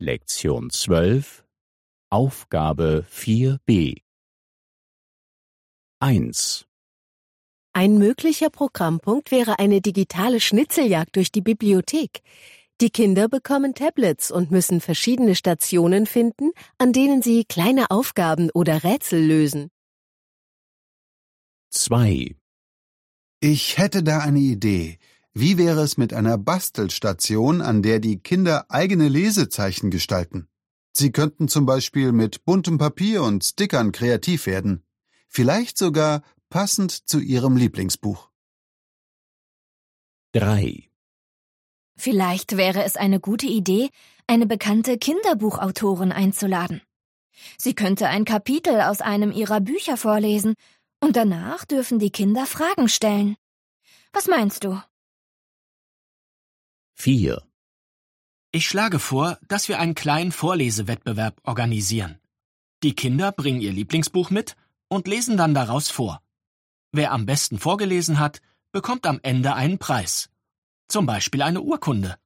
Lektion 12, Aufgabe 4b. 1. Ein möglicher Programmpunkt wäre eine digitale Schnitzeljagd durch die Bibliothek. Die Kinder bekommen Tablets und müssen verschiedene Stationen finden, an denen sie kleine Aufgaben oder Rätsel lösen. 2. Ich hätte da eine Idee. Wie wäre es mit einer Bastelstation, an der die Kinder eigene Lesezeichen gestalten? Sie könnten zum Beispiel mit buntem Papier und Stickern kreativ werden. Vielleicht sogar passend zu ihrem Lieblingsbuch. 3. Vielleicht wäre es eine gute Idee, eine bekannte Kinderbuchautorin einzuladen. Sie könnte ein Kapitel aus einem ihrer Bücher vorlesen und danach dürfen die Kinder Fragen stellen. Was meinst du? 4. Ich schlage vor, dass wir einen kleinen Vorlesewettbewerb organisieren. Die Kinder bringen ihr Lieblingsbuch mit und lesen dann daraus vor. Wer am besten vorgelesen hat, bekommt am Ende einen Preis. Zum Beispiel eine Urkunde.